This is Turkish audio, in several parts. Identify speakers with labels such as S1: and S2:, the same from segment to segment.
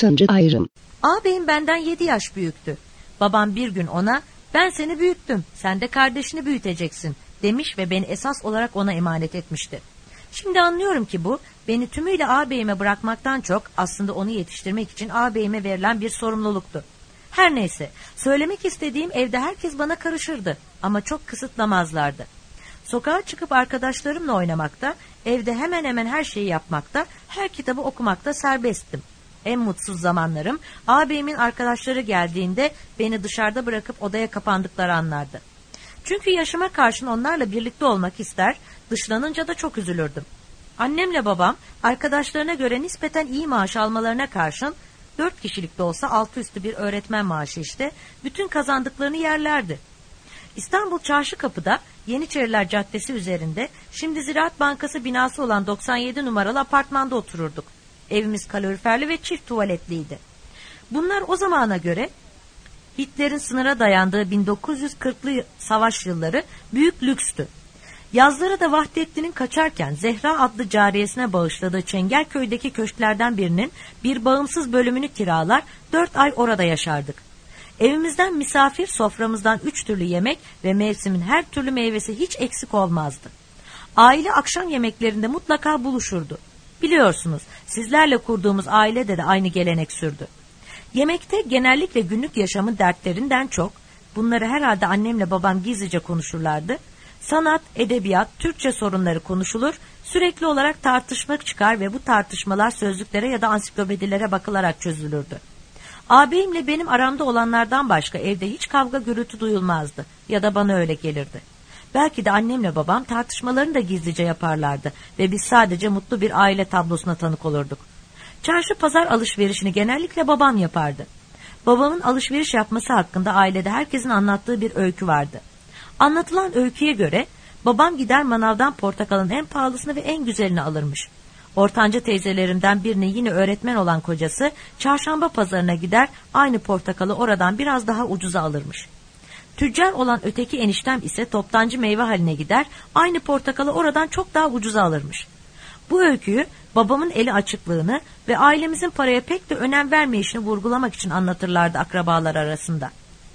S1: Altıncı ayrım.
S2: Ağabeyim benden 7 yaş büyüktü. Babam bir gün ona ben seni büyüttüm, sen de kardeşini büyüteceksin demiş ve beni esas olarak ona emanet etmişti. Şimdi anlıyorum ki bu beni tümüyle ağabeyime bırakmaktan çok aslında onu yetiştirmek için ağabeyime verilen bir sorumluluktu. Her neyse, söylemek istediğim evde herkes bana karışırdı ama çok kısıtlamazlardı. Sokağa çıkıp arkadaşlarımla oynamakta, evde hemen hemen her şeyi yapmakta, her kitabı okumakta serbesttim. En mutsuz zamanlarım ağabeyimin arkadaşları geldiğinde beni dışarıda bırakıp odaya kapandıkları anlardı. Çünkü yaşıma karşın onlarla birlikte olmak ister, dışlanınca da çok üzülürdüm. Annemle babam arkadaşlarına göre nispeten iyi maaş almalarına karşın 4 kişilik de olsa altı üstü bir öğretmen maaşı işte bütün kazandıklarını yerlerdi. İstanbul Çarşıkapı'da Yeniçeriler Caddesi üzerinde şimdi Ziraat Bankası binası olan 97 numaralı apartmanda otururduk. Evimiz kaloriferli ve çift tuvaletliydi. Bunlar o zamana göre Hitler'in sınıra dayandığı 1940'lı savaş yılları büyük lükstü. Yazları da Vahdettin'in kaçarken Zehra adlı cariyesine bağışladığı Çengelköy'deki köşklerden birinin bir bağımsız bölümünü kiralar 4 ay orada yaşardık. Evimizden misafir, soframızdan 3 türlü yemek ve mevsimin her türlü meyvesi hiç eksik olmazdı. Aile akşam yemeklerinde mutlaka buluşurdu. Biliyorsunuz sizlerle kurduğumuz ailede de aynı gelenek sürdü. Yemekte genellikle günlük yaşamın dertlerinden çok, bunları herhalde annemle babam gizlice konuşurlardı. Sanat, edebiyat, Türkçe sorunları konuşulur, sürekli olarak tartışma çıkar ve bu tartışmalar sözlüklere ya da ansiklopedilere bakılarak çözülürdü. Ağabeyimle benim aramda olanlardan başka evde hiç kavga gürültü duyulmazdı ya da bana öyle gelirdi. Belki de annemle babam tartışmalarını da gizlice yaparlardı ve biz sadece mutlu bir aile tablosuna tanık olurduk. Çarşı pazar alışverişini genellikle babam yapardı. Babamın alışveriş yapması hakkında ailede herkesin anlattığı bir öykü vardı. Anlatılan öyküye göre babam gider manavdan portakalın en pahalısını ve en güzelini alırmış. Ortanca teyzelerimden birinin yine öğretmen olan kocası çarşamba pazarına gider aynı portakalı oradan biraz daha ucuza alırmış. Tüccar olan öteki eniştem ise toptancı meyve haline gider aynı portakalı oradan çok daha ucuza alırmış. Bu öyküyü babamın eli açıklığını ve ailemizin paraya pek de önem vermeyişini vurgulamak için anlatırlardı akrabalar arasında.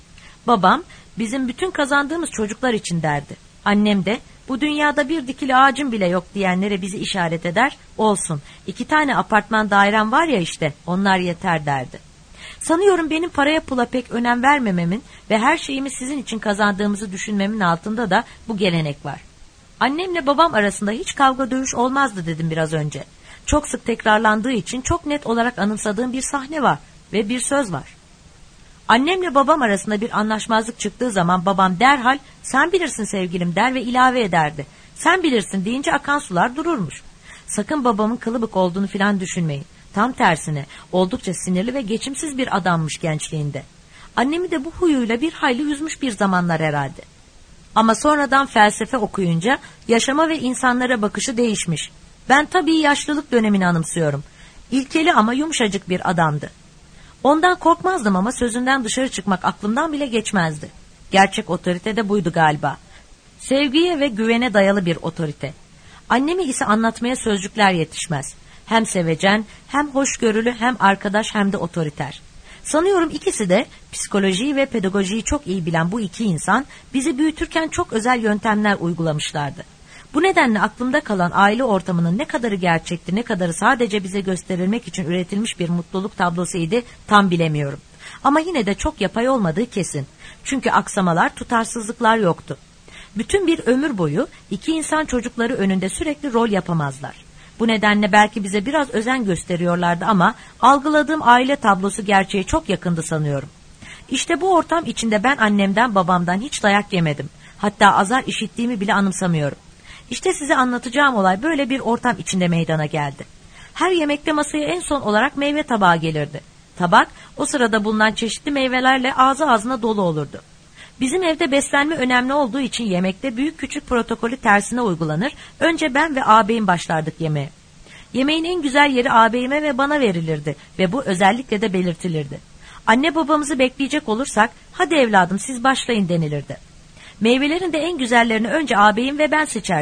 S2: Babam bizim bütün kazandığımız çocuklar için derdi. Annem de bu dünyada bir dikili ağacın bile yok diyenlere bizi işaret eder, olsun 2 tane apartman dairem var ya işte onlar yeter derdi. Sanıyorum benim paraya pula pek önem vermememin ve her şeyimi sizin için kazandığımızı düşünmemin altında da bu gelenek var. Annemle babam arasında hiç kavga dövüş olmazdı dedim biraz önce. Çok sık tekrarlandığı için çok net olarak anımsadığım bir sahne var ve bir söz var. Annemle babam arasında bir anlaşmazlık çıktığı zaman babam derhal sen bilirsin sevgilim der ve ilave ederdi. Sen bilirsin deyince akan sular dururmuş. Sakın babamın kılıbık olduğunu filan düşünmeyin. Tam tersine oldukça sinirli ve geçimsiz bir adammış gençliğinde. Annemi de bu huyuyla bir hayli üzmüş bir zamanlar herhalde. Ama sonradan felsefe okuyunca yaşama ve insanlara bakışı değişmiş. Ben tabii yaşlılık dönemini anımsıyorum. İlkeli ama yumuşacık bir adamdı. Ondan korkmazdım ama sözünden dışarı çıkmak aklımdan bile geçmezdi. Gerçek otorite de buydu galiba. Sevgiye ve güvene dayalı bir otorite. Annemi ise anlatmaya sözcükler yetişmez. Hem sevecen, hem hoşgörülü, hem arkadaş hem de otoriter. Sanıyorum ikisi de psikolojiyi ve pedagojiyi çok iyi bilen bu iki insan bizi büyütürken çok özel yöntemler uygulamışlardı. Bu nedenle aklımda kalan aile ortamının ne kadarı gerçekti, ne kadarı sadece bize gösterilmek için üretilmiş bir mutluluk tablosuydu tam bilemiyorum. Ama yine de çok yapay olmadığı kesin. Çünkü aksamalar, tutarsızlıklar yoktu. Bütün bir ömür boyu iki insan çocukları önünde sürekli rol yapamazlar. Bu nedenle belki bize biraz özen gösteriyorlardı ama algıladığım aile tablosu gerçeğe çok yakındı sanıyorum. İşte bu ortam içinde ben annemden babamdan hiç dayak yemedim. Hatta azar işittiğimi bile anımsamıyorum. İşte size anlatacağım olay böyle bir ortam içinde meydana geldi. Her yemekte masaya en son olarak meyve tabağı gelirdi. Tabak o sırada bulunan çeşitli meyvelerle ağzı ağzına dolu olurdu. Bizim evde beslenme önemli olduğu için yemekte büyük küçük protokolü tersine uygulanır. Önce ben ve ağabeyim başlardık yemeğe. Yemeğin en güzel yeri ağabeyime ve bana verilirdi ve bu özellikle de belirtilirdi. Anne babamızı bekleyecek olursak hadi evladım siz başlayın denilirdi. Meyvelerin de en güzellerini önce ağabeyim ve ben seçerdik.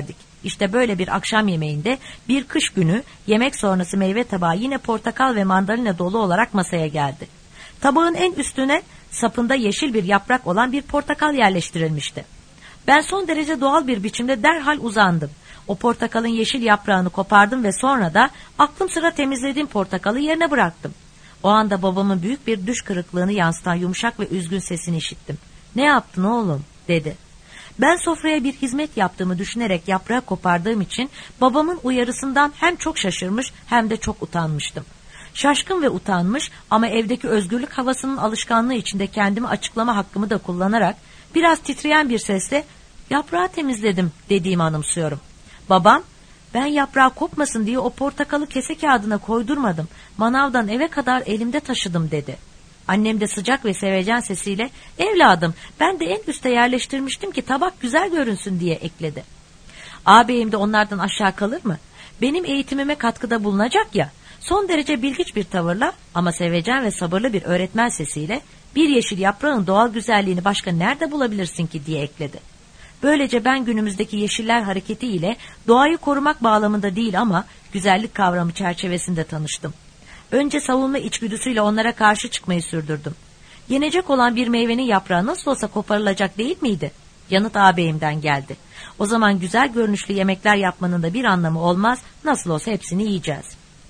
S2: İşte böyle bir akşam yemeğinde bir kış günü yemek sonrası meyve tabağı yine portakal ve mandalina dolu olarak masaya geldi. Tabağın en üstüne sapında yeşil bir yaprak olan bir portakal yerleştirilmişti. Ben son derece doğal bir biçimde derhal uzandım. O portakalın yeşil yaprağını kopardım ve sonra da aklım sıra temizlediğim portakalı yerine bıraktım. O anda babamın büyük bir düş kırıklığını yansıtan yumuşak ve üzgün sesini işittim. "Ne yaptın oğlum?" dedi. Ben sofraya bir hizmet yaptığımı düşünerek yaprağı kopardığım için babamın uyarısından hem çok şaşırmış hem de çok utanmıştım. Şaşkın ve utanmış ama evdeki özgürlük havasının alışkanlığı içinde kendimi açıklama hakkımı da kullanarak biraz titreyen bir sesle "Yaprağı temizledim" dediğimi anımsıyorum. Babam, "Ben yaprağı kopmasın diye o portakalı kese kağıdına koydurmadım. Manavdan eve kadar elimde taşıdım" dedi. Annem de sıcak ve sevecen sesiyle "Evladım, ben de en üste yerleştirmiştim ki tabak güzel görünsün" diye ekledi. Ağabeyim de onlardan aşağı kalır mı? Benim eğitimime katkıda bulunacak ya. Son derece bilgiç bir tavırla ama sevecen ve sabırlı bir öğretmen sesiyle "Bir yeşil yaprağın doğal güzelliğini başka nerede bulabilirsin ki?" diye ekledi. Böylece ben günümüzdeki Yeşiller Hareketi ile doğayı korumak bağlamında değil ama güzellik kavramı çerçevesinde tanıştım. Önce savunma içgüdüsüyle onlara karşı çıkmayı sürdürdüm. Yenecek olan bir meyvenin yaprağı nasıl olsa koparılacak değil miydi? Yanıt ağabeyimden geldi. "O zaman güzel görünüşlü yemekler yapmanın da bir anlamı olmaz, nasıl olsa hepsini yiyeceğiz."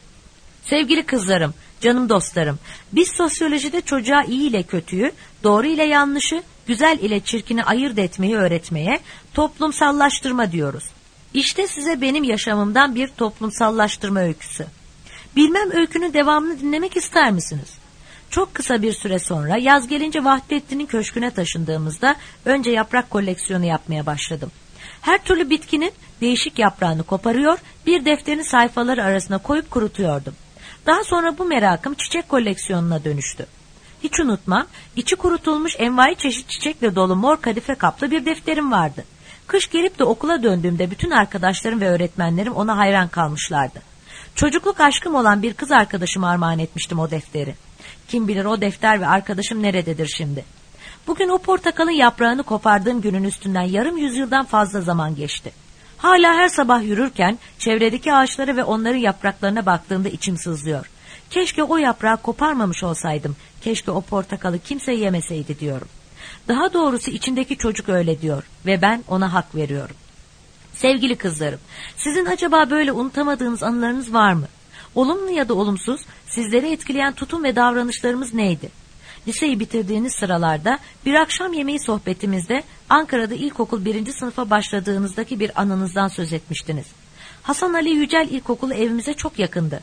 S2: Sevgili kızlarım, canım dostlarım, biz sosyolojide çocuğa iyi ile kötüyü, doğru ile yanlışı, güzel ile çirkini ayırt etmeyi öğretmeye toplumsallaştırma diyoruz. İşte size benim yaşamımdan bir toplumsallaştırma öyküsü. Bilmem öykünün devamını dinlemek ister misiniz? Çok kısa bir süre sonra yaz gelince Vahdettin'in köşküne taşındığımızda önce yaprak koleksiyonu yapmaya başladım. Her türlü bitkinin değişik yaprağını koparıyor, bir defterin sayfaları arasına koyup kurutuyordum. Daha sonra bu merakım çiçek koleksiyonuna dönüştü. Hiç unutmam, içi kurutulmuş envai çeşit çiçekle dolu mor kadife kaplı bir defterim vardı. Kış gelip de okula döndüğümde bütün arkadaşlarım ve öğretmenlerim ona hayran kalmışlardı. Çocukluk aşkım olan bir kız arkadaşıma armağan etmiştim o defteri. Kim bilir o defter ve arkadaşım nerededir şimdi. Bugün o portakalın yaprağını kopardığım günün üstünden yarım yüzyıldan fazla zaman geçti. Hala her sabah yürürken çevredeki ağaçlara ve onların yapraklarına baktığımda içim sızlıyor. Keşke o yaprağı koparmamış olsaydım, keşke o portakalı kimse yemeseydi diyorum. Daha doğrusu içindeki çocuk öyle diyor ve ben ona hak veriyorum. Sevgili kızlarım, sizin acaba böyle unutamadığınız anılarınız var mı? Olumlu ya da olumsuz sizleri etkileyen tutum ve davranışlarımız neydi? Liseyi bitirdiğiniz sıralarda bir akşam yemeği sohbetimizde Ankara'da ilkokul 1. sınıfa başladığınızdaki bir anınızdan söz etmiştiniz. Hasan Ali Yücel İlkokulu evimize çok yakındı.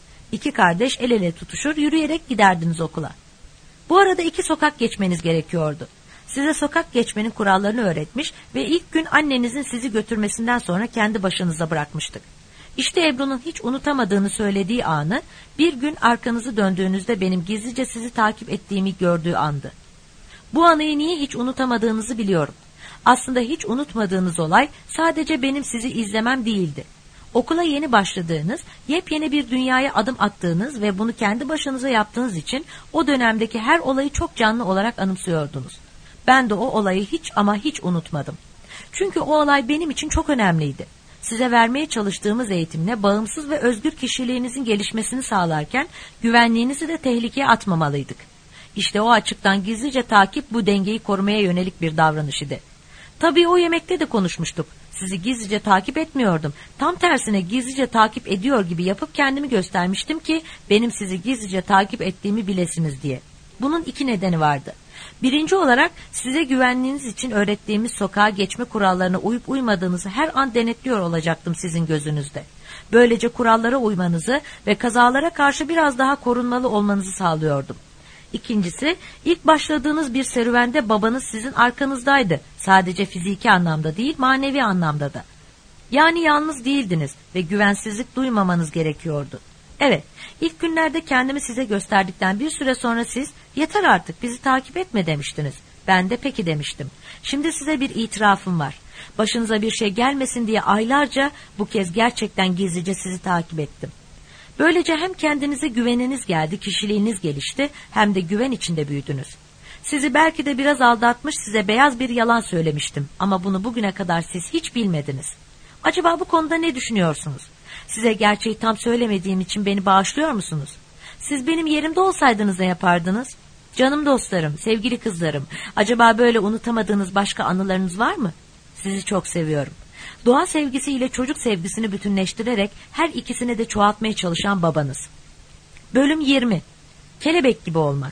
S2: 2 kardeş el ele tutuşur yürüyerek giderdiniz okula. Bu arada 2 sokak geçmeniz gerekiyordu. Size sokak geçmenin kurallarını öğretmiş ve ilk gün annenizin sizi götürmesinden sonra kendi başınıza bırakmıştık. İşte Ebru'nun hiç unutamadığını söylediği anı, bir gün arkanızı döndüğünüzde benim gizlice sizi takip ettiğimi gördüğü andı. Bu anıyı niye hiç unutamadığınızı biliyorum. Aslında hiç unutmadığınız olay sadece benim sizi izlemem değildi. Okula yeni başladığınız, yepyeni bir dünyaya adım attığınız ve bunu kendi başınıza yaptığınız için o dönemdeki her olayı çok canlı olarak anımsıyordunuz. Ben de o olayı hiç ama hiç unutmadım. Çünkü o olay benim için çok önemliydi. Size vermeye çalıştığımız eğitimle bağımsız ve özgür kişiliğinizin gelişmesini sağlarken güvenliğinizi de tehlikeye atmamalıydık. İşte o açıktan gizlice takip bu dengeyi korumaya yönelik bir davranış idi. Tabii o yemekte de konuşmuştuk. Sizi gizlice takip etmiyordum. Tam tersine gizlice takip ediyor gibi yapıp kendimi göstermiştim ki benim sizi gizlice takip ettiğimi bilesiniz diye. Bunun 2 nedeni vardı. Birinci olarak size güvenliğiniz için öğrettiğimiz sokağa geçme kurallarına uyup uymadığınızı her an denetliyor olacaktım sizin gözünüzde. Böylece kurallara uymanızı ve kazalara karşı biraz daha korunmalı olmanızı sağlıyordum. İkincisi, ilk başladığınız bir serüvende babanız sizin arkanızdaydı. Sadece fiziki anlamda değil, manevi anlamda da. Yani yalnız değildiniz ve güvensizlik duymamanız gerekiyordu. Evet, ilk günlerde kendimi size gösterdikten bir süre sonra siz, yeter artık bizi takip etme demiştiniz. Ben de peki demiştim. Şimdi size bir itirafım var. Başınıza bir şey gelmesin diye aylarca bu kez gerçekten gizlice sizi takip ettim. Böylece hem kendinize güveniniz geldi, kişiliğiniz gelişti, hem de güven içinde büyüdünüz. Sizi belki de biraz aldatmış, size beyaz bir yalan söylemiştim ama bunu bugüne kadar siz hiç bilmediniz. Acaba bu konuda ne düşünüyorsunuz? Size gerçeği tam söylemediğim için beni bağışlıyor musunuz? Siz benim yerimde olsaydınız ne yapardınız? Canım dostlarım, sevgili kızlarım, acaba böyle unutamadığınız başka anılarınız var mı? Sizi çok seviyorum. Doğa sevgisiyle çocuk sevgisini bütünleştirerek her ikisini de çoğaltmaya çalışan babanız. Bölüm 20. Kelebek gibi olmak.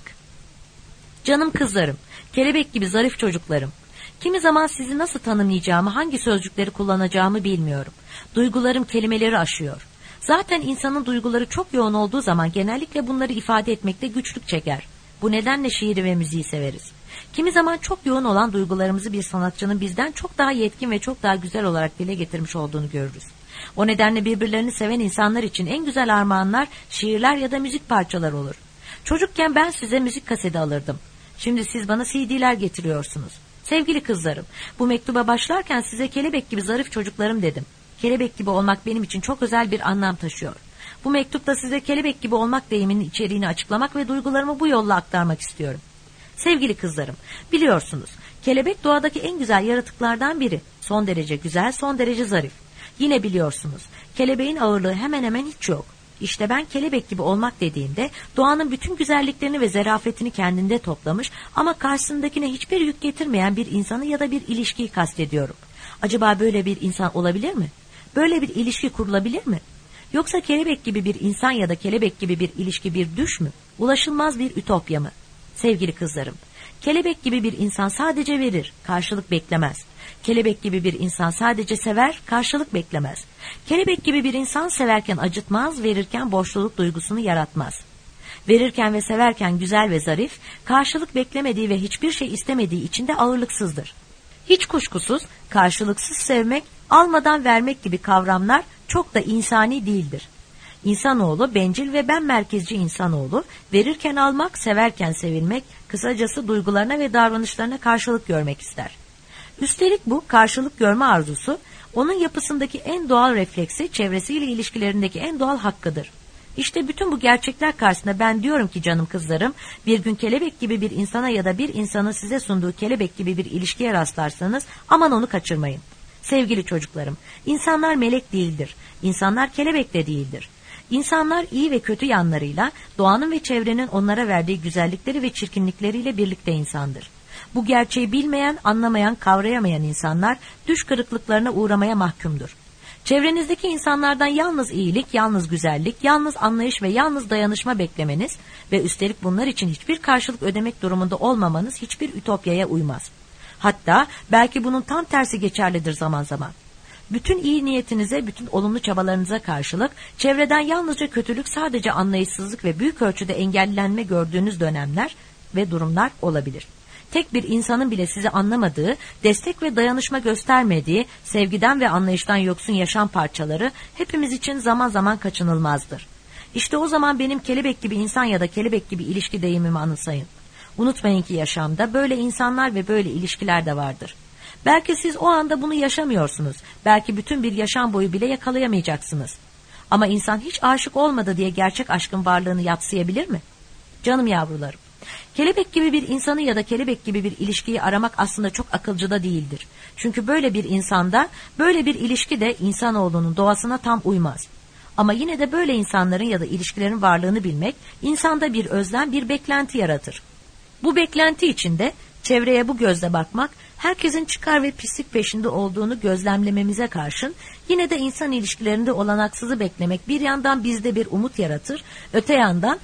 S2: Canım kızlarım, kelebek gibi zarif çocuklarım. Kimi zaman sizi nasıl tanımlayacağımı, hangi sözcükleri kullanacağımı bilmiyorum. Duygularım kelimeleri aşıyor. Zaten insanın duyguları çok yoğun olduğu zaman genellikle bunları ifade etmekte güçlük çeker. Bu nedenle şiiri ve müziği severiz. Kimi zaman çok yoğun olan duygularımızı bir sanatçının bizden çok daha yetkin ve çok daha güzel olarak dile getirmiş olduğunu görürüz. O nedenle birbirlerini seven insanlar için en güzel armağanlar şiirler ya da müzik parçaları olur. Çocukken ben size müzik kaseti alırdım. Şimdi siz bana CD'ler getiriyorsunuz. Sevgili kızlarım, bu mektuba başlarken size kelebek gibi zarif çocuklarım dedim. Kelebek gibi olmak benim için çok özel bir anlam taşıyor. Bu mektupta size kelebek gibi olmak deyiminin içeriğini açıklamak ve duygularımı bu yolla aktarmak istiyorum. Sevgili kızlarım, biliyorsunuz, kelebek doğadaki en güzel yaratıklardan biri. Son derece güzel, son derece zarif. Yine biliyorsunuz, kelebeğin ağırlığı hemen hemen hiç yok. İşte ben kelebek gibi olmak dediğimde doğanın bütün güzelliklerini ve zarafetini kendinde toplamış ama karşısındakine hiçbir yük getirmeyen bir insanı ya da bir ilişkiyi kastediyorum. Acaba böyle bir insan olabilir mi? Böyle bir ilişki kurulabilir mi? Yoksa kelebek gibi bir insan ya da kelebek gibi bir ilişki bir düş mü? Ulaşılmaz bir ütopya mı? Sevgili kızlarım, kelebek gibi bir insan sadece verir, karşılık beklemez. Kelebek gibi bir insan sadece sever, karşılık beklemez. Kelebek gibi bir insan severken acıtmaz, verirken boşluluk duygusunu yaratmaz. Verirken ve severken güzel ve zarif, karşılık beklemediği ve hiçbir şey istemediği için de ağırlıksızdır. Hiç kuşkusuz karşılıksız sevmek, almadan vermek gibi kavramlar çok da insani değildir. İnsanoğlu bencil ve ben merkezci insanoğlu, verirken almak, severken sevilmek, kısacası duygularına ve davranışlarına karşılık görmek ister. Üstelik bu karşılık görme arzusu, onun yapısındaki en doğal refleksi, çevresiyle ilişkilerindeki en doğal hakkıdır. İşte bütün bu gerçekler karşısında ben diyorum ki canım kızlarım, bir gün kelebek gibi bir insana ya da bir insanın size sunduğu kelebek gibi bir ilişkiye rastlarsanız aman onu kaçırmayın. Sevgili çocuklarım, insanlar melek değildir, insanlar kelebek de değildir. İnsanlar iyi ve kötü yanlarıyla, doğanın ve çevrenin onlara verdiği güzellikleri ve çirkinlikleriyle birlikte insandır. Bu gerçeği bilmeyen, anlamayan, kavrayamayan insanlar düş kırıklıklarına uğramaya mahkumdur. Çevrenizdeki insanlardan yalnız iyilik, yalnız güzellik, yalnız anlayış ve yalnız dayanışma beklemeniz ve üstelik bunlar için hiçbir karşılık ödemek durumunda olmamanız hiçbir ütopyaya uymaz. Hatta belki bunun tam tersi geçerlidir zaman zaman. Bütün iyi niyetinize, bütün olumlu çabalarınıza karşılık, çevreden yalnızca kötülük, sadece anlayışsızlık ve büyük ölçüde engellenme gördüğünüz dönemler ve durumlar olabilir. Tek bir insanın bile sizi anlamadığı, destek ve dayanışma göstermediği, sevgiden ve anlayıştan yoksun yaşam parçaları hepimiz için zaman zaman kaçınılmazdır. İşte o zaman benim kelebek gibi insan ya da kelebek gibi ilişki deyimimi anımsayın. Unutmayın ki yaşamda böyle insanlar ve böyle ilişkiler de vardır. Belki siz o anda bunu yaşamıyorsunuz. Belki bütün bir yaşam boyu bile yakalayamayacaksınız. Ama insan hiç aşık olmadı diye gerçek aşkın varlığını yadsıyabilir mi? Canım yavrularım, kelebek gibi bir insanı ya da kelebek gibi bir ilişkiyi aramak aslında çok akılcı da değildir. Çünkü böyle bir insanda, böyle bir ilişki de insanoğlunun doğasına tam uymaz. Ama yine de böyle insanların ya da ilişkilerin varlığını bilmek, insanda bir özlem, bir beklenti yaratır. Bu beklenti içinde çevreye bu gözle bakmak, herkesin çıkar ve pislik peşinde olduğunu gözlemlememize karşın, yine de insan ilişkilerinde olanaksızı beklemek bir yandan bizde bir umut yaratır, öte yandan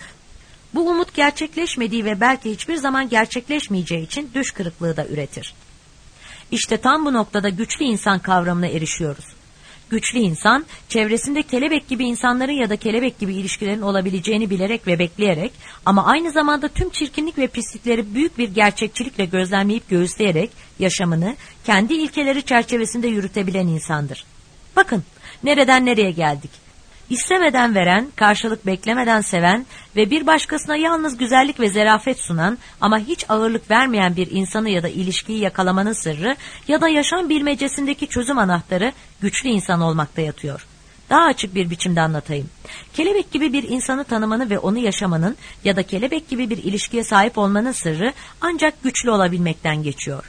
S2: bu umut gerçekleşmediği ve belki hiçbir zaman gerçekleşmeyeceği için düş kırıklığı da üretir. İşte tam bu noktada güçlü insan kavramına erişiyoruz. Güçlü insan, çevresinde kelebek gibi insanların ya da kelebek gibi ilişkilerin olabileceğini bilerek ve bekleyerek ama aynı zamanda tüm çirkinlik ve pislikleri büyük bir gerçekçilikle gözlemleyip göğüsleyerek yaşamını kendi ilkeleri çerçevesinde yürütebilen insandır. Bakın, nereden nereye geldik? İstemeden veren, karşılık beklemeden seven ve bir başkasına yalnız güzellik ve zarafet sunan ama hiç ağırlık vermeyen bir insanı ya da ilişkiyi yakalamanın sırrı ya da yaşam bilmecesindeki çözüm anahtarı güçlü insan olmakta yatıyor. Daha açık bir biçimde anlatayım. Kelebek gibi bir insanı tanımanın ve onu yaşamanın ya da kelebek gibi bir ilişkiye sahip olmanın sırrı ancak güçlü olabilmekten geçiyor.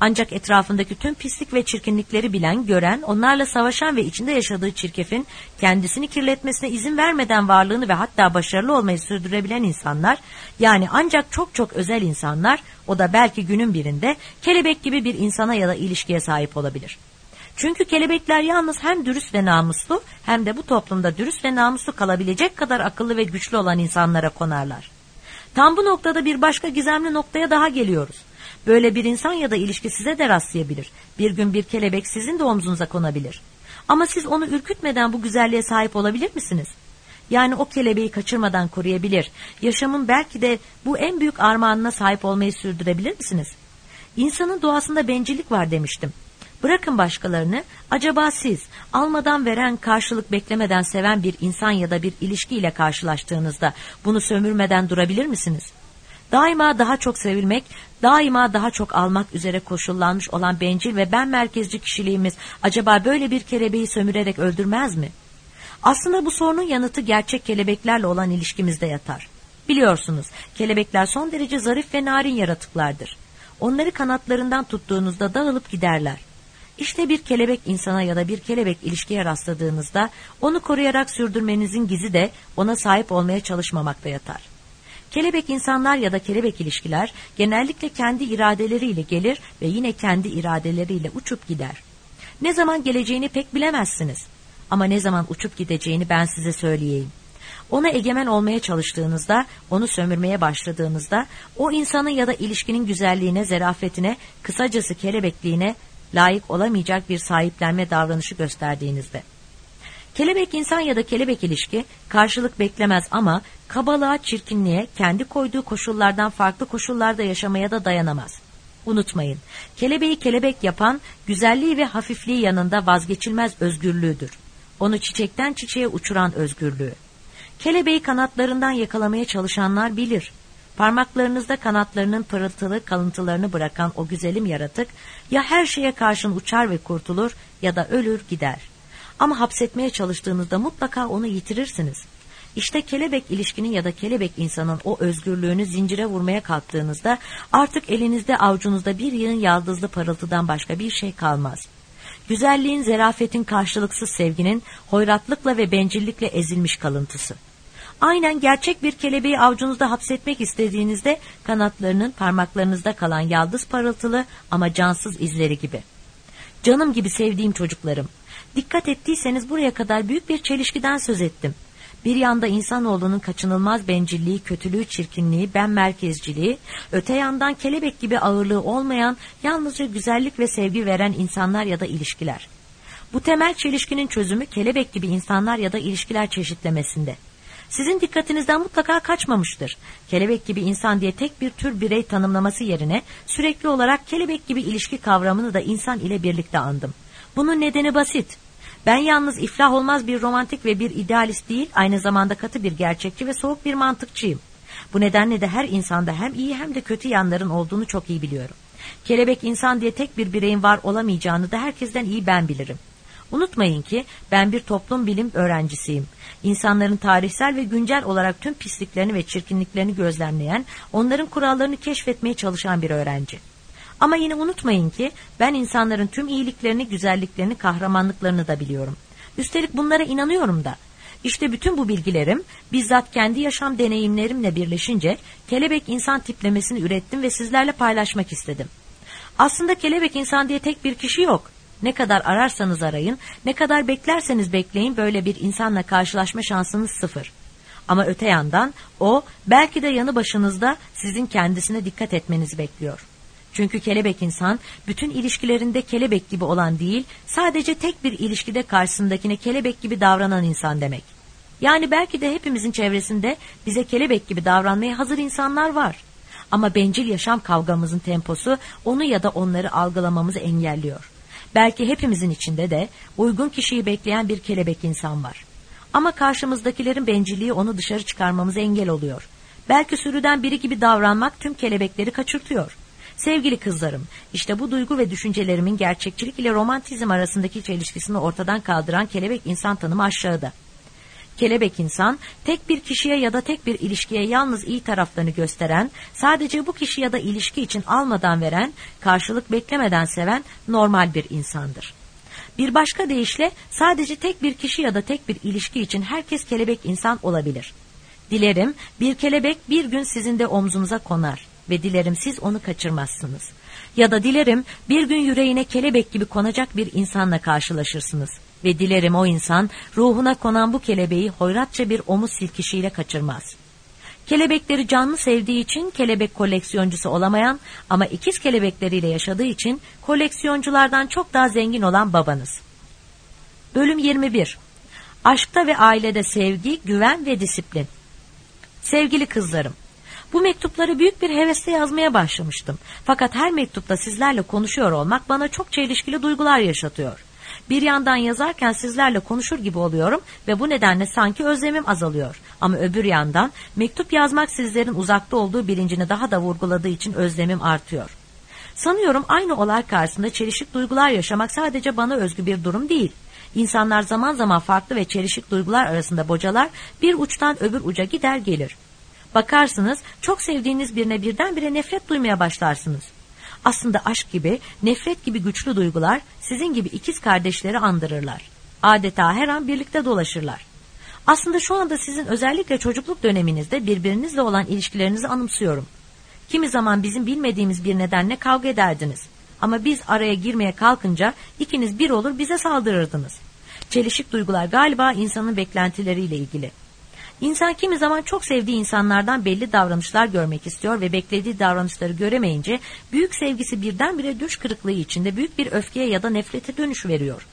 S2: Ancak etrafındaki tüm pislik ve çirkinlikleri bilen, gören, onlarla savaşan ve içinde yaşadığı çirkefin kendisini kirletmesine izin vermeden varlığını ve hatta başarılı olmayı sürdürebilen insanlar, yani ancak çok çok özel insanlar, o da belki günün birinde kelebek gibi bir insana ya da ilişkiye sahip olabilir. Çünkü kelebekler yalnız hem dürüst ve namuslu hem de bu toplumda dürüst ve namuslu kalabilecek kadar akıllı ve güçlü olan insanlara konarlar. Tam bu noktada bir başka gizemli noktaya daha geliyoruz. Böyle bir insan ya da ilişki size de rastlayabilir. Bir gün bir kelebek sizin de omzunuza konabilir. Ama siz onu ürkütmeden bu güzelliğe sahip olabilir misiniz? Yani o kelebeği kaçırmadan koruyabilir, yaşamın belki de bu en büyük armağanına sahip olmayı sürdürebilir misiniz? İnsanın doğasında bencillik var demiştim. Bırakın başkalarını, acaba siz almadan veren, karşılık beklemeden seven bir insan ya da bir ilişkiyle karşılaştığınızda bunu sömürmeden durabilir misiniz? Daima daha çok sevilmek, daima daha çok almak üzere koşullanmış olan bencil ve ben merkezci kişiliğimiz acaba böyle bir kelebeği sömürerek öldürmez mi? Aslında bu sorunun yanıtı gerçek kelebeklerle olan ilişkimizde yatar. Biliyorsunuz, kelebekler son derece zarif ve narin yaratıklardır. Onları kanatlarından tuttuğunuzda dağılıp giderler. İşte bir kelebek insana ya da bir kelebek ilişkiye rastladığınızda onu koruyarak sürdürmenizin gizi de ona sahip olmaya çalışmamakta yatar. Kelebek insanlar ya da kelebek ilişkiler genellikle kendi iradeleriyle gelir ve yine kendi iradeleriyle uçup gider. Ne zaman geleceğini pek bilemezsiniz. Ama ne zaman uçup gideceğini ben size söyleyeyim. Ona egemen olmaya çalıştığınızda, onu sömürmeye başladığınızda, o insanın ya da ilişkinin güzelliğine, zarafetine, kısacası kelebekliğine layık olamayacak bir sahiplenme davranışı gösterdiğinizde. Kelebek insan ya da kelebek ilişki karşılık beklemez ama kabalığa, çirkinliğe, kendi koyduğu koşullardan farklı koşullarda yaşamaya da dayanamaz. Unutmayın, kelebeği kelebek yapan güzelliği ve hafifliği yanında vazgeçilmez özgürlüğüdür. Onu çiçekten çiçeğe uçuran özgürlüğü. Kelebeği kanatlarından yakalamaya çalışanlar bilir. Parmaklarınızda kanatlarının pırıltılı kalıntılarını bırakan o güzelim yaratık ya her şeye karşın uçar ve kurtulur ya da ölür gider. Ama hapsetmeye çalıştığınızda mutlaka onu yitirirsiniz. İşte kelebek ilişkinin ya da kelebek insanın o özgürlüğünü zincire vurmaya kalktığınızda artık elinizde avucunuzda bir yığın yaldızlı parıltıdan başka bir şey kalmaz. Güzelliğin, zarafetin, karşılıksız sevginin hoyratlıkla ve bencillikle ezilmiş kalıntısı. Aynen gerçek bir kelebeği avucunuzda hapsetmek istediğinizde kanatlarının parmaklarınızda kalan yaldız parıltılı ama cansız izleri gibi. Canım gibi sevdiğim çocuklarım, dikkat ettiyseniz buraya kadar büyük bir çelişkiden söz ettim. Bir yanda insanoğlunun kaçınılmaz bencilliği, kötülüğü, çirkinliği, ben merkezciliği, öte yandan kelebek gibi ağırlığı olmayan, yalnızca güzellik ve sevgi veren insanlar ya da ilişkiler. Bu temel çelişkinin çözümü kelebek gibi insanlar ya da ilişkiler çeşitlemesinde. Sizin dikkatinizden mutlaka kaçmamıştır. Kelebek gibi insan diye tek bir tür birey tanımlaması yerine sürekli olarak kelebek gibi ilişki kavramını da insan ile birlikte andım. Bunun nedeni basit. Ben yalnız iflah olmaz bir romantik ve bir idealist değil, aynı zamanda katı bir gerçekçi ve soğuk bir mantıkçıyım. Bu nedenle de her insanda hem iyi hem de kötü yanların olduğunu çok iyi biliyorum. Kelebek insan diye tek bir bireyin var olamayacağını da herkesten iyi ben bilirim. Unutmayın ki ben bir toplum bilim öğrencisiyim. İnsanların tarihsel ve güncel olarak tüm pisliklerini ve çirkinliklerini gözlemleyen, onların kurallarını keşfetmeye çalışan bir öğrenci. Ama yine unutmayın ki ben insanların tüm iyiliklerini, güzelliklerini, kahramanlıklarını da biliyorum. Üstelik bunlara inanıyorum da. İşte bütün bu bilgilerim bizzat kendi yaşam deneyimlerimle birleşince kelebek insan tiplemesini ürettim ve sizlerle paylaşmak istedim. Aslında kelebek insan diye tek bir kişi yok. Ne kadar ararsanız arayın, ne kadar beklerseniz bekleyin böyle bir insanla karşılaşma şansınız sıfır. Ama öte yandan o belki de yanı başınızda sizin kendisine dikkat etmenizi bekliyor. Çünkü kelebek insan bütün ilişkilerinde kelebek gibi olan değil, sadece tek bir ilişkide karşısındakine kelebek gibi davranan insan demek. Yani belki de hepimizin çevresinde bize kelebek gibi davranmaya hazır insanlar var. Ama bencil yaşam kavgamızın temposu onu ya da onları algılamamızı engelliyor. Belki hepimizin içinde de uygun kişiyi bekleyen bir kelebek insan var. Ama karşımızdakilerin bencilliği onu dışarı çıkarmamıza engel oluyor. Belki sürüden biri gibi davranmak tüm kelebekleri kaçırtıyor. Sevgili kızlarım, işte bu duygu ve düşüncelerimin gerçekçilik ile romantizm arasındaki çelişkisini ortadan kaldıran kelebek insan tanımı aşağıda. kelebek insan, tek bir kişiye ya da tek bir ilişkiye yalnız iyi taraflarını gösteren, sadece bu kişi ya da ilişki için almadan veren, karşılık beklemeden seven normal bir insandır. Bir başka deyişle sadece tek bir kişi ya da tek bir ilişki için herkes kelebek insan olabilir. Dilerim bir kelebek bir gün sizin de omzunuza konar ve dilerim siz onu kaçırmazsınız. Ya da dilerim bir gün yüreğine kelebek gibi konacak bir insanla karşılaşırsınız ve dilerim o insan ruhuna konan bu kelebeği hoyratça bir omuz silkişiyle kaçırmaz. Kelebekleri canlı sevdiği için kelebek koleksiyoncusu olamayan ama ikiz kelebekleriyle yaşadığı için koleksiyonculardan çok daha zengin olan babanız. Bölüm 21. Aşkta ve ailede sevgi, güven ve disiplin. Sevgili kızlarım, bu mektupları büyük bir hevesle yazmaya başlamıştım. Fakat her mektupta sizlerle konuşuyor olmak bana çok çelişkili duygular yaşatıyor. Bir yandan yazarken sizlerle konuşur gibi oluyorum ve bu nedenle sanki özlemim azalıyor. Ama öbür yandan mektup yazmak sizlerin uzakta olduğu bilincini daha da vurguladığı için özlemim artıyor. Sanıyorum aynı olay karşısında çelişik duygular yaşamak sadece bana özgü bir durum değil. İnsanlar zaman zaman farklı ve çelişik duygular arasında bocalar, bir uçtan öbür uca gider gelir. Bakarsınız çok sevdiğiniz birine birdenbire nefret duymaya başlarsınız. Aslında aşk gibi, nefret gibi güçlü duygular sizin gibi ikiz kardeşleri andırırlar. Adeta her an birlikte dolaşırlar. Aslında şu anda sizin özellikle çocukluk döneminizde birbirinizle olan ilişkilerinizi anımsıyorum. Kimi zaman bizim bilmediğimiz bir nedenle kavga ederdiniz. Ama biz araya girmeye kalkınca ikiniz bir olur bize saldırırdınız. Çelişik duygular galiba insanın beklentileriyle ilgili. İnsan kimi zaman çok sevdiği insanlardan belli davranışlar görmek istiyor ve beklediği davranışları göremeyince büyük sevgisi birdenbire düş kırıklığı içinde büyük bir öfkeye ya da nefrete dönüşveriyor.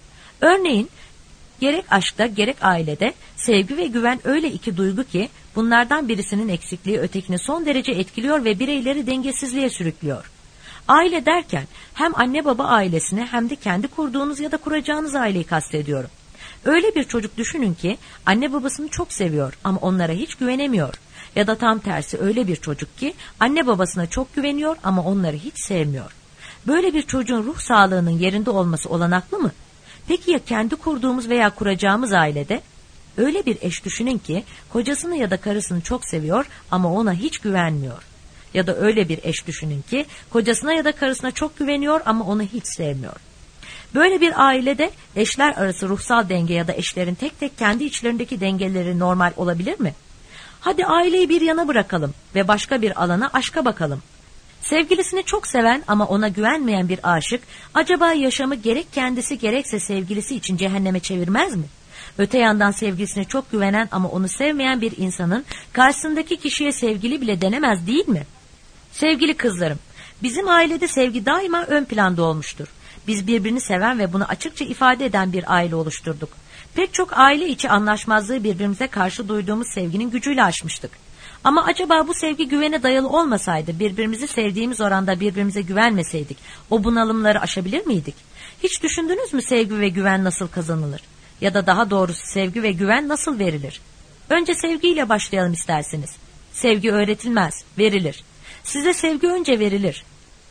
S2: Örneğin gerek aşkta gerek ailede sevgi ve güven öyle iki duygu ki bunlardan birisinin eksikliği ötekini son derece etkiliyor ve bireyleri dengesizliğe sürüklüyor. Aile derken hem anne baba ailesini hem de kendi kurduğunuz ya da kuracağınız aileyi kastediyorum. Öyle bir çocuk düşünün ki anne babasını çok seviyor ama onlara hiç güvenemiyor. Ya da tam tersi öyle bir çocuk ki anne babasına çok güveniyor ama onları hiç sevmiyor. Böyle bir çocuğun ruh sağlığının yerinde olması olanaklı mı? Peki ya kendi kurduğumuz veya kuracağımız ailede? Öyle bir eş düşünün ki kocasını ya da karısını çok seviyor ama ona hiç güvenmiyor. Ya da öyle bir eş düşünün ki kocasına ya da karısına çok güveniyor ama onu hiç sevmiyor. Böyle bir ailede eşler arası ruhsal denge ya da eşlerin tek tek kendi içlerindeki dengeleri normal olabilir mi? Hadi aileyi bir yana bırakalım ve başka bir alana, aşka bakalım. Sevgilisini çok seven ama ona güvenmeyen bir aşık acaba yaşamı gerek kendisi gerekse sevgilisi için cehenneme çevirmez mi? Öte yandan sevgilisine çok güvenen ama onu sevmeyen bir insanın karşısındaki kişiye sevgili bile denemez değil mi? Sevgili kızlarım, bizim ailede sevgi daima ön planda olmuştur. Biz birbirini seven ve bunu açıkça ifade eden bir aile oluşturduk. Pek çok aile içi anlaşmazlığı birbirimize karşı duyduğumuz sevginin gücüyle aşmıştık. Ama acaba bu sevgi güvene dayalı olmasaydı, birbirimizi sevdiğimiz oranda birbirimize güvenmeseydik, o bunalımları aşabilir miydik? Hiç düşündünüz mü sevgi ve güven nasıl kazanılır? Ya da daha doğrusu sevgi ve güven nasıl verilir? Önce sevgiyle başlayalım isterseniz. Sevgi öğretilmez, verilir. Size sevgi önce verilir.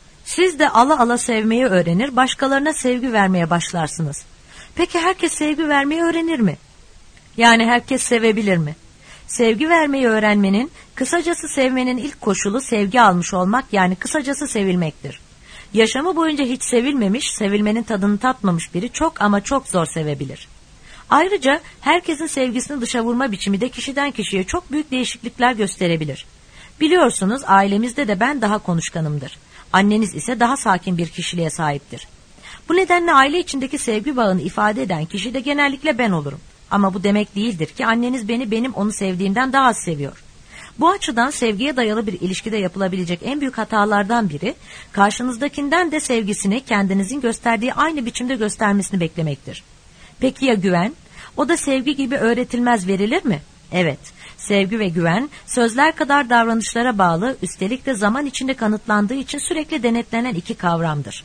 S2: Siz de ala ala sevmeyi öğrenir, başkalarına sevgi vermeye başlarsınız. Peki herkes sevgi vermeyi öğrenir mi? Yani herkes sevebilir mi? Sevgi vermeyi öğrenmenin, kısacası sevmenin ilk koşulu sevgi almış olmak, yani kısacası sevilmektir. Yaşamı boyunca hiç sevilmemiş, sevilmenin tadını tatmamış biri çok ama çok zor sevebilir. Ayrıca herkesin sevgisini dışa vurma biçimi de kişiden kişiye çok büyük değişiklikler gösterebilir. Biliyorsunuz ailemizde de ben daha konuşkanımdır. Anneniz ise daha sakin bir kişiliğe sahiptir. Bu nedenle aile içindeki sevgi bağını ifade eden kişi de genellikle ben olurum. Ama bu demek değildir ki anneniz beni benim onu sevdiğimden daha az seviyor. Bu açıdan sevgiye dayalı bir ilişkide yapılabilecek en büyük hatalardan biri, karşınızdakinden de sevgisini kendinizin gösterdiği aynı biçimde göstermesini beklemektir. Peki ya güven? O da sevgi gibi öğretilmez, verilir mi? Evet, sevgi ve güven sözler kadar davranışlara bağlı, üstelik de zaman içinde kanıtlandığı için sürekli denetlenen iki kavramdır.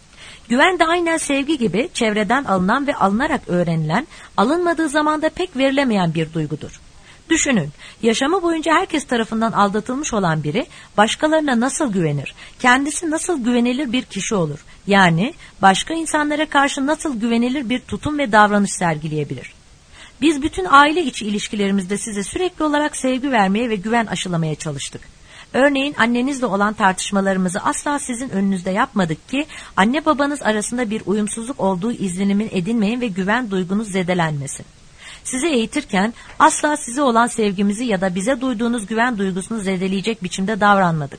S2: Güven de aynen sevgi gibi çevreden alınan ve alınarak öğrenilen, alınmadığı zaman da pek verilemeyen bir duygudur. Düşünün, yaşamı boyunca herkes tarafından aldatılmış olan biri başkalarına nasıl güvenir, kendisi nasıl güvenilir bir kişi olur, yani başka insanlara karşı nasıl güvenilir bir tutum ve davranış sergileyebilir. Biz bütün aile içi ilişkilerimizde size sürekli olarak sevgi vermeye ve güven aşılamaya çalıştık. Örneğin annenizle olan tartışmalarımızı asla sizin önünüzde yapmadık ki anne babanız arasında bir uyumsuzluk olduğu izlenimini edinmeyin ve güven duygunuz zedelenmesin. Sizi eğitirken asla size olan sevgimizi ya da bize duyduğunuz güven duygusunu zedeleyecek biçimde davranmadık.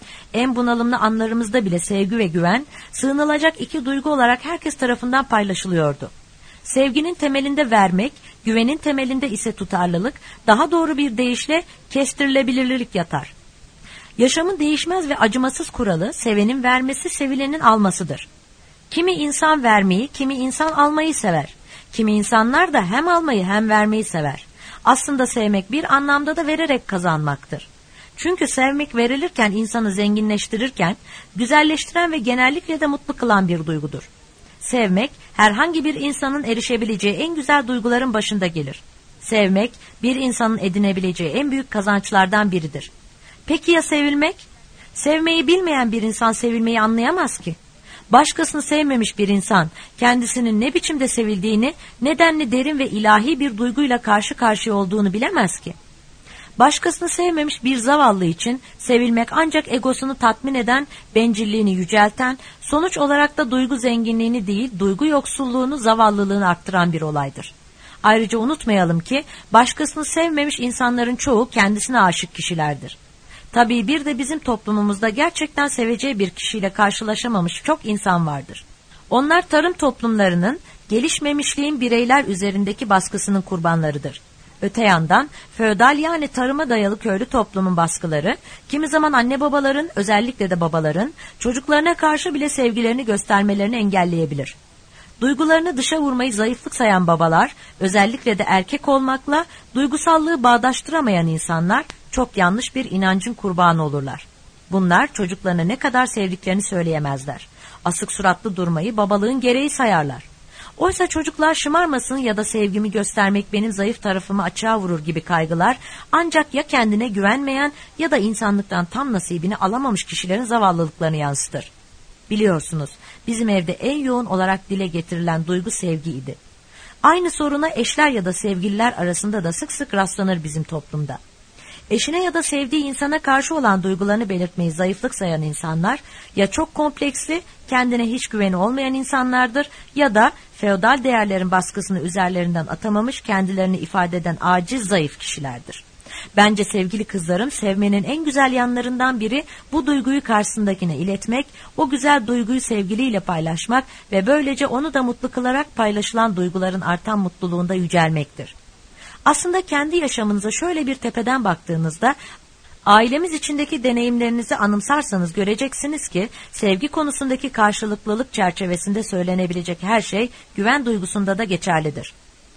S2: En bunalımlı anlarımızda bile sevgi ve güven sığınılacak iki duygu olarak herkes tarafından paylaşılıyordu. Sevginin temelinde vermek, güvenin temelinde ise tutarlılık, daha doğru bir deyişle kestirilebilirlik yatar. Yaşamın değişmez ve acımasız kuralı sevenin vermesi, sevilenin almasıdır. Kimi insan vermeyi, kimi insan almayı sever. Kimi insanlar da hem almayı hem vermeyi sever. Aslında sevmek bir anlamda da vererek kazanmaktır. Çünkü sevmek verilirken insanı zenginleştirirken, güzelleştiren ve genellikle de mutlu kılan bir duygudur. Sevmek, herhangi bir insanın erişebileceği en güzel duyguların başında gelir. Sevmek, bir insanın edinebileceği en büyük kazançlardan biridir. Peki ya sevilmek? Sevmeyi bilmeyen bir insan sevilmeyi anlayamaz ki. Başkasını sevmemiş bir insan, kendisinin ne biçimde sevildiğini, nedenli derin ve ilahi bir duyguyla karşı karşıya olduğunu bilemez ki. Başkasını sevmemiş bir zavallı için sevilmek ancak egosunu tatmin eden, bencilliğini yücelten, sonuç olarak da duygu zenginliğini değil, duygu yoksulluğunu, zavallılığını arttıran bir olaydır. Ayrıca unutmayalım ki başkasını sevmemiş insanların çoğu kendisine aşık kişilerdir. Tabii bir de bizim toplumumuzda gerçekten seveceği bir kişiyle karşılaşamamış çok insan vardır. Onlar tarım toplumlarının gelişmemişliğin bireyler üzerindeki baskısının kurbanlarıdır. Öte yandan feodal yani tarıma dayalı köylü toplumun baskıları, kimi zaman anne babaların, özellikle de babaların, çocuklarına karşı bile sevgilerini göstermelerini engelleyebilir. Duygularını dışa vurmayı zayıflık sayan babalar, özellikle de erkek olmakla duygusallığı bağdaştıramayan insanlar, çok yanlış bir inancın kurbanı olurlar. Bunlar çocuklarına ne kadar sevdiklerini söyleyemezler. Asık suratlı durmayı babalığın gereği sayarlar. Oysa çocuklar şımarmasın ya da sevgimi göstermek benim zayıf tarafımı açığa vurur gibi kaygılar ancak ya kendine güvenmeyen ya da insanlıktan tam nasibini alamamış kişilerin zavallılıklarını yansıtır. Biliyorsunuz bizim evde en yoğun olarak dile getirilen duygu sevgiydi. Aynı soruna eşler ya da sevgililer arasında da sık sık rastlanır bizim toplumda. Eşine ya da sevdiği insana karşı olan duygularını belirtmeyi zayıflık sayan insanlar ya çok kompleksli, kendine hiç güveni olmayan insanlardır ya da feodal değerlerin baskısını üzerlerinden atamamış, kendilerini ifade eden aciz, zayıf kişilerdir. Bence sevgili kızlarım, sevmenin en güzel yanlarından biri bu duyguyu karşısındakine iletmek, o güzel duyguyu sevgiliyle paylaşmak ve böylece onu da mutlu kılarak paylaşılan duyguların artan mutluluğunda yücelmektir. Aslında kendi yaşamınıza şöyle bir tepeden baktığınızda, ailemiz içindeki deneyimlerinizi anımsarsanız göreceksiniz ki, sevgi konusundaki karşılıklılık çerçevesinde söylenebilecek her şey, güven duygusunda da geçerlidir.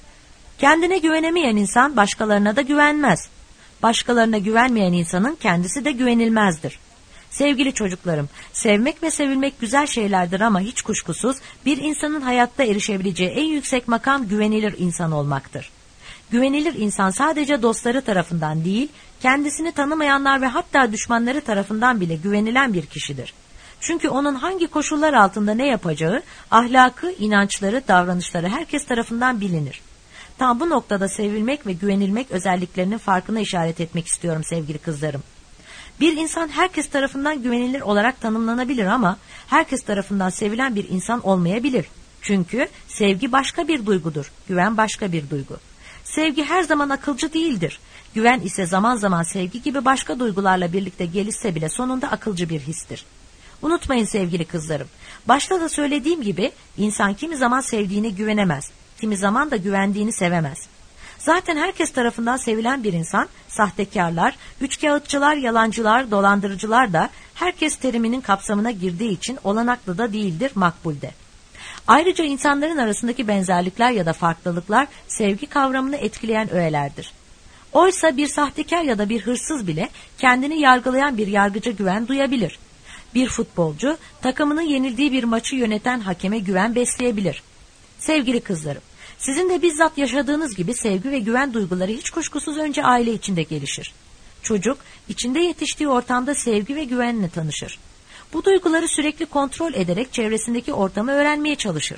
S2: Kendine güvenemeyen insan başkalarına da güvenmez. Başkalarına güvenmeyen insanın kendisi de güvenilmezdir. Sevgili çocuklarım, sevmek ve sevilmek güzel şeylerdir ama hiç kuşkusuz bir insanın hayatta erişebileceği en yüksek makam güvenilir insan olmaktır. Güvenilir insan sadece dostları tarafından değil, kendisini tanımayanlar ve hatta düşmanları tarafından bile güvenilen bir kişidir. Çünkü onun hangi koşullar altında ne yapacağı, ahlakı, inançları, davranışları herkes tarafından bilinir. Tam bu noktada sevilmek ve güvenilmek özelliklerinin farkına işaret etmek istiyorum sevgili kızlarım. Bir insan herkes tarafından güvenilir olarak tanımlanabilir ama herkes tarafından sevilen bir insan olmayabilir. Çünkü sevgi başka bir duygudur, güven başka bir duygu. Sevgi her zaman akılcı değildir. Güven ise zaman zaman sevgi gibi başka duygularla birlikte gelişse bile sonunda akılcı bir histir. Unutmayın sevgili kızlarım, başta da söylediğim gibi insan kimi zaman sevdiğine güvenemez, kimi zaman da güvendiğini sevemez. Zaten herkes tarafından sevilen bir insan, sahtekarlar, üçkağıtçılar, yalancılar, dolandırıcılar da herkes teriminin kapsamına girdiği için olanaklı da değildir, makbul de. Ayrıca insanların arasındaki benzerlikler ya da farklılıklar sevgi kavramını etkileyen öğelerdir. Oysa bir sahtekar ya da bir hırsız bile kendini yargılayan bir yargıca güven duyabilir. Bir futbolcu takımının yenildiği bir maçı yöneten hakeme güven besleyebilir. Sevgili kızlarım, sizin de bizzat yaşadığınız gibi sevgi ve güven duyguları hiç kuşkusuz önce aile içinde gelişir. Çocuk içinde yetiştiği ortamda sevgi ve güvenle tanışır. Bu duyguları sürekli kontrol ederek çevresindeki ortamı öğrenmeye çalışır.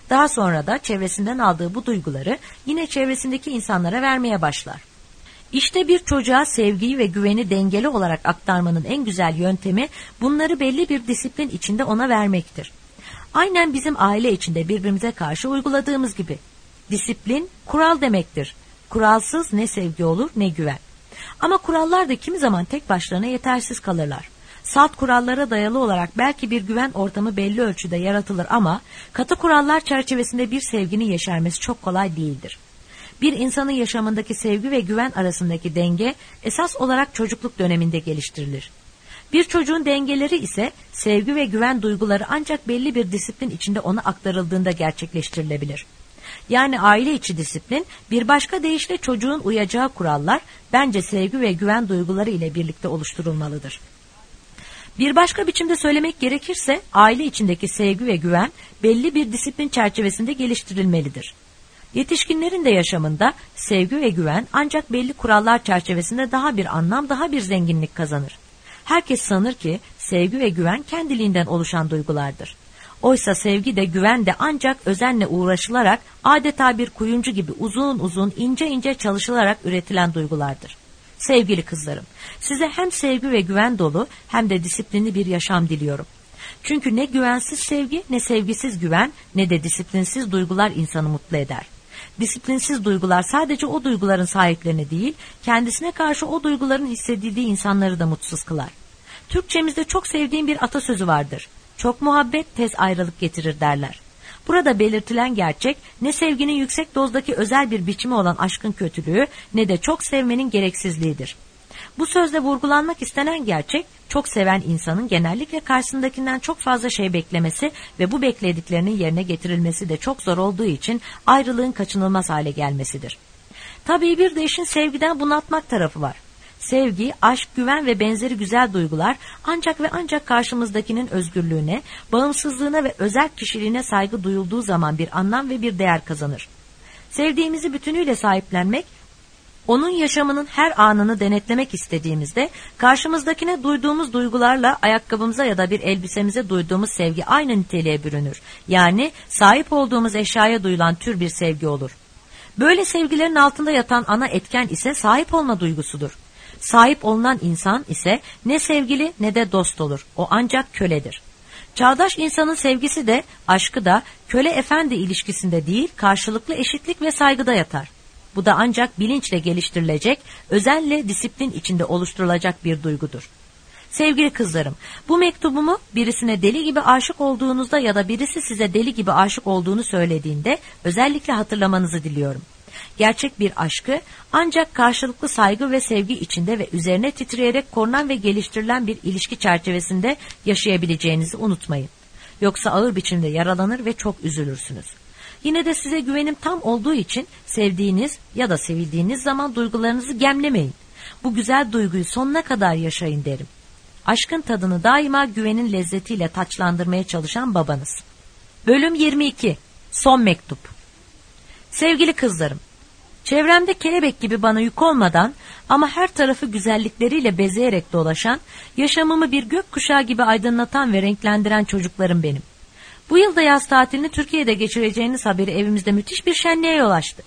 S2: Daha sonra da çevresinden aldığı bu duyguları yine çevresindeki insanlara vermeye başlar. İşte bir çocuğa sevgiyi ve güveni dengeli olarak aktarmanın en güzel yöntemi bunları belli bir disiplin içinde ona vermektir. Aynen bizim aile içinde birbirimize karşı uyguladığımız gibi. Disiplin, kural demektir. Kuralsız ne sevgi olur ne güven. Ama kurallar da kimi zaman tek başlarına yetersiz kalırlar. Salt kurallara dayalı olarak belki bir güven ortamı belli ölçüde yaratılır ama katı kurallar çerçevesinde bir sevginin yeşermesi çok kolay değildir. Bir insanın yaşamındaki sevgi ve güven arasındaki denge esas olarak çocukluk döneminde geliştirilir. Bir çocuğun dengeleri ise sevgi ve güven duyguları ancak belli bir disiplin içinde ona aktarıldığında gerçekleştirilebilir. Yani aile içi disiplin, bir başka deyişle çocuğun uyacağı kurallar bence sevgi ve güven duyguları ile birlikte oluşturulmalıdır. Bir başka biçimde söylemek gerekirse aile içindeki sevgi ve güven belli bir disiplin çerçevesinde geliştirilmelidir. Yetişkinlerin de yaşamında sevgi ve güven ancak belli kurallar çerçevesinde daha bir anlam, daha bir zenginlik kazanır. Herkes sanır ki sevgi ve güven kendiliğinden oluşan duygulardır. Oysa sevgi de güven de ancak özenle uğraşılarak adeta bir kuyumcu gibi uzun uzun ince ince çalışılarak üretilen duygulardır. Sevgili kızlarım, size hem sevgi ve güven dolu hem de disiplinli bir yaşam diliyorum. Çünkü ne güvensiz sevgi, ne sevgisiz güven, ne de disiplinsiz duygular insanı mutlu eder. Disiplinsiz duygular sadece o duyguların sahiplerini değil, kendisine karşı o duyguların hissedildiği insanları da mutsuz kılar. Türkçemizde çok sevdiğim bir atasözü vardır. Çok muhabbet tez ayrılık getirir derler. Burada belirtilen gerçek ne sevginin yüksek dozdaki özel bir biçimi olan aşkın kötülüğü ne de çok sevmenin gereksizliğidir. Bu sözde vurgulanmak istenen gerçek, çok seven insanın genellikle karşısındakinden çok fazla şey beklemesi ve bu beklediklerinin yerine getirilmesi de çok zor olduğu için ayrılığın kaçınılmaz hale gelmesidir. Tabii bir de işin sevgiden bunaltmak tarafı var. Sevgi, aşk, güven ve benzeri güzel duygular ancak ve ancak karşımızdakinin özgürlüğüne, bağımsızlığına ve özel kişiliğine saygı duyulduğu zaman bir anlam ve bir değer kazanır. Sevdiğimizi bütünüyle sahiplenmek, onun yaşamının her anını denetlemek istediğimizde karşımızdakine duyduğumuz duygularla ayakkabımıza ya da bir elbisemize duyduğumuz sevgi aynı niteliğe bürünür. Yani sahip olduğumuz eşyaya duyulan tür bir sevgi olur. Böyle sevgilerin altında yatan ana etken ise sahip olma duygusudur. Sahip olunan insan ise ne sevgili ne de dost olur. O ancak köledir. Çağdaş insanın sevgisi de aşkı da köle efendi ilişkisinde değil, karşılıklı eşitlik ve saygıda yatar. Bu da ancak bilinçle geliştirilecek, özenle disiplin içinde oluşturulacak bir duygudur. Sevgili kızlarım, bu mektubumu birisine deli gibi aşık olduğunuzda ya da birisi size deli gibi aşık olduğunu söylediğinde özellikle hatırlamanızı diliyorum. Gerçek bir aşkı ancak karşılıklı saygı ve sevgi içinde ve üzerine titreyerek korunan ve geliştirilen bir ilişki çerçevesinde yaşayabileceğinizi unutmayın. Yoksa ağır biçimde yaralanır ve çok üzülürsünüz. Yine de size güvenim tam olduğu için sevdiğiniz ya da sevildiğiniz zaman duygularınızı gemlemeyin. Bu güzel duyguyu sonuna kadar yaşayın derim. Aşkın tadını daima güvenin lezzetiyle taçlandırmaya çalışan babanız. Bölüm 22. Son mektup. Sevgili kızlarım, çevremde kelebek gibi bana yük olmadan ama her tarafı güzellikleriyle bezeyerek dolaşan, yaşamımı bir gökkuşağı gibi aydınlatan ve renklendiren çocuklarım benim. Bu yılda yaz tatilini Türkiye'de geçireceğiniz haberi evimizde müthiş bir şenliğe yol açtı.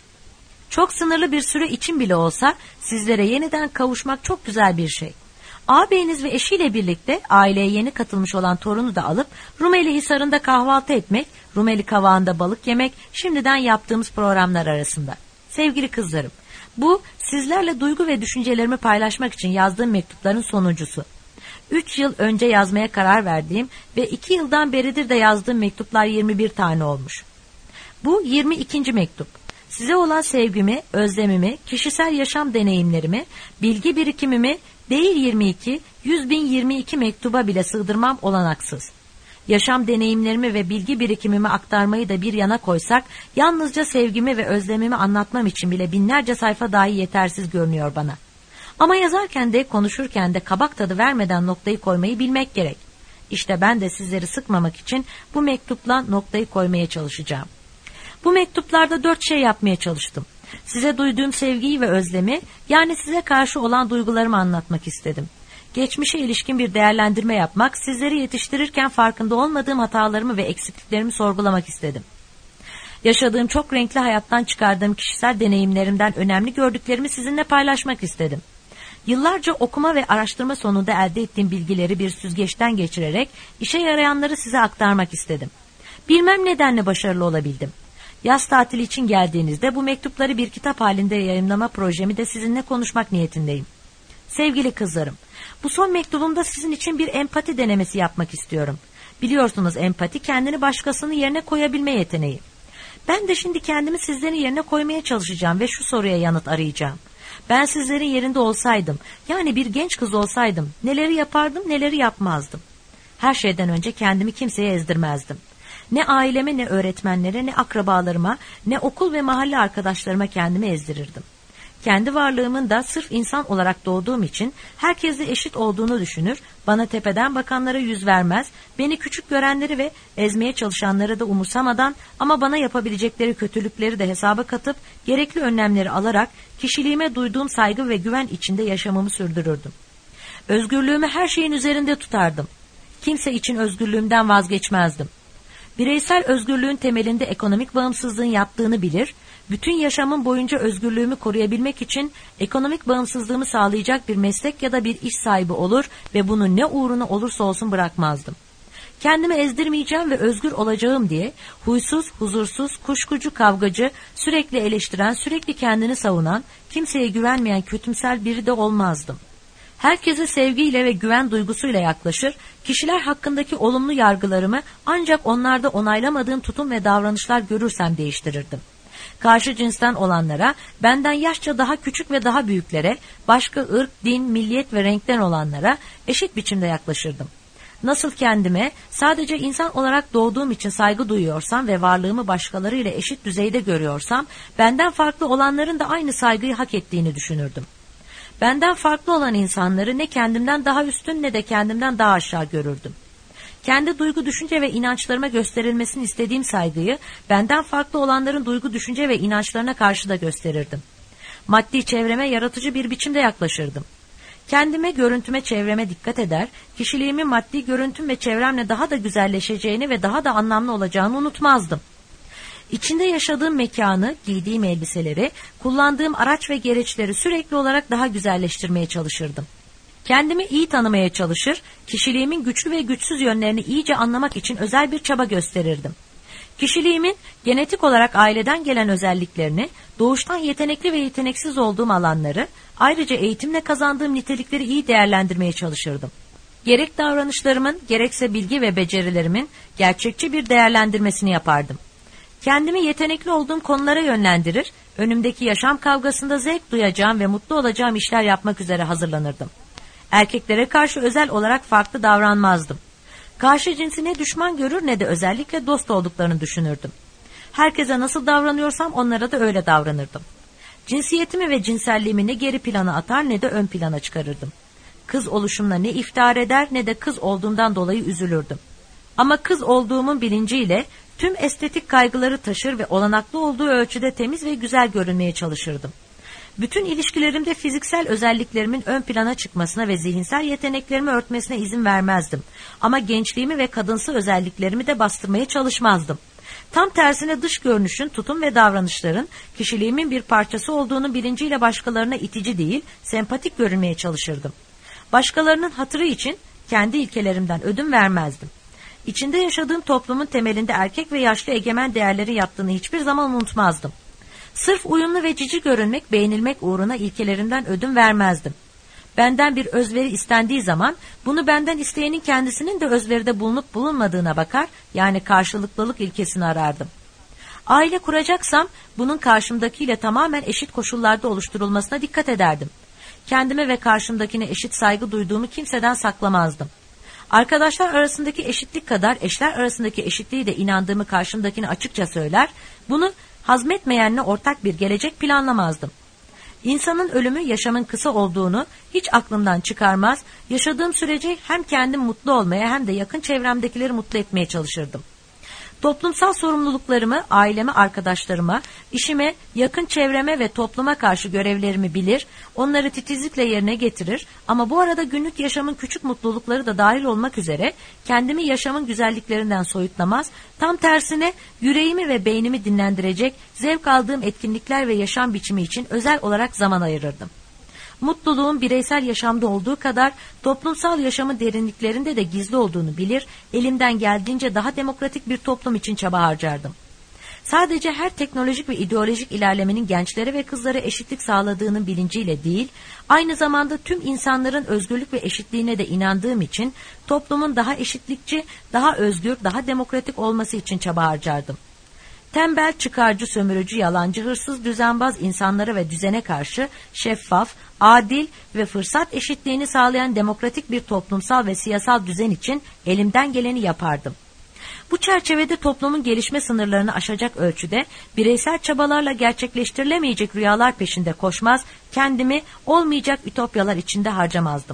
S2: Çok sınırlı bir süre için bile olsa sizlere yeniden kavuşmak çok güzel bir şey. Ağabeyiniz ve eşiyle birlikte aileye yeni katılmış olan torunu da alıp Rumeli Hisarı'nda kahvaltı etmek, Rumeli Kavağı'nda balık yemek şimdiden yaptığımız programlar arasında. Sevgili kızlarım, bu sizlerle duygu ve düşüncelerimi paylaşmak için yazdığım mektupların sonuncusu. 3 yıl önce yazmaya karar verdiğim ve 2 yıldan beridir de yazdığım mektuplar 21 tane olmuş. Bu 22. mektup. Size olan sevgimi, özlemimi, kişisel yaşam deneyimlerimi, bilgi birikimimi değil 22, 100.022 mektuba bile sığdırmam olanaksız. Yaşam deneyimlerimi ve bilgi birikimimi aktarmayı da bir yana koysak, yalnızca sevgimi ve özlemimi anlatmam için bile binlerce sayfa dahi yetersiz görünüyor bana. Ama yazarken de konuşurken de kabak tadı vermeden noktayı koymayı bilmek gerek. İşte ben de sizleri sıkmamak için bu mektupla noktayı koymaya çalışacağım. Bu mektuplarda 4 şey yapmaya çalıştım. Size duyduğum sevgiyi ve özlemi, yani size karşı olan duygularımı anlatmak istedim. Geçmişe ilişkin bir değerlendirme yapmak, sizleri yetiştirirken farkında olmadığım hatalarımı ve eksikliklerimi sorgulamak istedim. Yaşadığım çok renkli hayattan çıkardığım kişisel deneyimlerimden önemli gördüklerimi sizinle paylaşmak istedim. Yıllarca okuma ve araştırma sonunda elde ettiğim bilgileri bir süzgeçten geçirerek işe yarayanları size aktarmak istedim. Bilmem nedenle başarılı olabildim. Yaz tatili için geldiğinizde bu mektupları bir kitap halinde yayımlama projemi de sizinle konuşmak niyetindeyim. Sevgili kızlarım, bu son mektubumda sizin için bir empati denemesi yapmak istiyorum. Biliyorsunuz empati kendini başkasının yerine koyabilme yeteneği. Ben de şimdi kendimi sizlerin yerine koymaya çalışacağım ve şu soruya yanıt arayacağım. Ben sizlerin yerinde olsaydım, yani bir genç kız olsaydım, neleri yapardım, neleri yapmazdım? Her şeyden önce kendimi kimseye ezdirmezdim. Ne aileme, ne öğretmenlere, ne akrabalarıma, ne okul ve mahalle arkadaşlarıma kendimi ezdirirdim. Kendi varlığımın da sırf insan olarak doğduğum için herkesle eşit olduğunu düşünür, bana tepeden bakanlara yüz vermez, beni küçük görenleri ve ezmeye çalışanları da umursamadan ama bana yapabilecekleri kötülükleri de hesaba katıp gerekli önlemleri alarak kişiliğime duyduğum saygı ve güven içinde yaşamımı sürdürürdüm. Özgürlüğümü her şeyin üzerinde tutardım. Kimse için özgürlüğümden vazgeçmezdim. Bireysel özgürlüğün temelinde ekonomik bağımsızlığın yattığını bilir, bütün yaşamım boyunca özgürlüğümü koruyabilmek için ekonomik bağımsızlığımı sağlayacak bir meslek ya da bir iş sahibi olur ve bunu ne uğruna olursa olsun bırakmazdım. Kendimi ezdirmeyeceğim ve özgür olacağım diye huysuz, huzursuz, kuşkucu, kavgacı, sürekli eleştiren, sürekli kendini savunan, kimseye güvenmeyen kötümser biri de olmazdım. Herkese sevgiyle ve güven duygusuyla yaklaşır, kişiler hakkındaki olumlu yargılarımı ancak onlarda onaylamadığım tutum ve davranışlar görürsem değiştirirdim. Karşı cinsten olanlara, benden yaşça daha küçük ve daha büyüklere, başka ırk, din, milliyet ve renkten olanlara eşit biçimde yaklaşırdım. Nasıl kendime sadece insan olarak doğduğum için saygı duyuyorsam ve varlığımı başkalarıyla eşit düzeyde görüyorsam, benden farklı olanların da aynı saygıyı hak ettiğini düşünürdüm. Benden farklı olan insanları ne kendimden daha üstün ne de kendimden daha aşağı görürdüm. Kendi duygu, düşünce ve inançlarıma gösterilmesini istediğim saygıyı benden farklı olanların duygu, düşünce ve inançlarına karşı da gösterirdim. Maddi çevreme yaratıcı bir biçimde yaklaşırdım. Kendime, görüntüme, çevreme dikkat eder, kişiliğimin maddi görüntüm ve çevremle daha da güzelleşeceğini ve daha da anlamlı olacağını unutmazdım. İçinde yaşadığım mekanı, giydiğim elbiseleri, kullandığım araç ve gereçleri sürekli olarak daha güzelleştirmeye çalışırdım. Kendimi iyi tanımaya çalışır, kişiliğimin güçlü ve güçsüz yönlerini iyice anlamak için özel bir çaba gösterirdim. Kişiliğimin genetik olarak aileden gelen özelliklerini, doğuştan yetenekli ve yeteneksiz olduğum alanları, ayrıca eğitimle kazandığım nitelikleri iyi değerlendirmeye çalışırdım. Gerek davranışlarımın, gerekse bilgi ve becerilerimin gerçekçi bir değerlendirmesini yapardım. Kendimi yetenekli olduğum konulara yönlendirir, önümdeki yaşam kavgasında zevk duyacağım ve mutlu olacağım işler yapmak üzere hazırlanırdım. Erkeklere karşı özel olarak farklı davranmazdım. Karşı cinsi ne düşman görür ne de özellikle dost olduklarını düşünürdüm. Herkese nasıl davranıyorsam onlara da öyle davranırdım. Cinsiyetimi ve cinselliğimi ne geri plana atar ne de ön plana çıkarırdım. Kız oluşumla ne iftihar eder ne de kız olduğumdan dolayı üzülürdüm. Ama kız olduğumun bilinciyle tüm estetik kaygıları taşır ve olanaklı olduğu ölçüde temiz ve güzel görünmeye çalışırdım. Bütün ilişkilerimde fiziksel özelliklerimin ön plana çıkmasına ve zihinsel yeteneklerimi örtmesine izin vermezdim. Ama gençliğimi ve kadınsı özelliklerimi de bastırmaya çalışmazdım. Tam tersine dış görünüşün, tutum ve davranışların kişiliğimin bir parçası olduğunu bilinciyle başkalarına itici değil, sempatik görünmeye çalışırdım. Başkalarının hatırı için kendi ilkelerimden ödün vermezdim. İçinde yaşadığım toplumun temelinde erkek ve yaşlı egemen değerleri yattığını hiçbir zaman unutmazdım. Sırf uyumlu ve cici görünmek, beğenilmek uğruna ilkelerimden ödün vermezdim. Benden bir özveri istendiği zaman bunu benden isteyenin kendisinin de özveride bulunup bulunmadığına bakar, yani karşılıklılık ilkesini arardım. Aile kuracaksam bunun karşımdakiyle tamamen eşit koşullarda oluşturulmasına dikkat ederdim. Kendime ve karşımdakine eşit saygı duyduğumu kimseden saklamazdım. Arkadaşlar arasındaki eşitlik kadar eşler arasındaki eşitliği de inandığımı karşımdakine açıkça söyler, bunu hazmetmeyenle ortak bir gelecek planlamazdım. İnsanın ölümü yaşamın kısa olduğunu hiç aklımdan çıkarmaz, yaşadığım sürece hem kendim mutlu olmaya hem de yakın çevremdekileri mutlu etmeye çalışırdım. Toplumsal sorumluluklarımı aileme, arkadaşlarıma, işime, yakın çevreme ve topluma karşı görevlerimi bilir, onları titizlikle yerine getirir ama bu arada günlük yaşamın küçük mutlulukları da dahil olmak üzere kendimi yaşamın güzelliklerinden soyutlamaz, tam tersine yüreğimi ve beynimi dinlendirecek, zevk aldığım etkinlikler ve yaşam biçimi için özel olarak zaman ayırırdım. Mutluluğun bireysel yaşamda olduğu kadar toplumsal yaşamın derinliklerinde de gizli olduğunu bilir, elimden geldiğince daha demokratik bir toplum için çaba harcardım. Sadece her teknolojik ve ideolojik ilerlemenin gençlere ve kızlara eşitlik sağladığının bilinciyle değil, aynı zamanda tüm insanların özgürlük ve eşitliğine de inandığım için toplumun daha eşitlikçi, daha özgür, daha demokratik olması için çaba harcardım. Tembel, çıkarcı, sömürücü, yalancı, hırsız, düzenbaz insanlara ve düzene karşı şeffaf, adil ve fırsat eşitliğini sağlayan demokratik bir toplumsal ve siyasal düzen için elimden geleni yapardım. Bu çerçevede toplumun gelişme sınırlarını aşacak ölçüde bireysel çabalarla gerçekleştirilemeyecek rüyalar peşinde koşmaz, kendimi olmayacak ütopyalar içinde harcamazdım.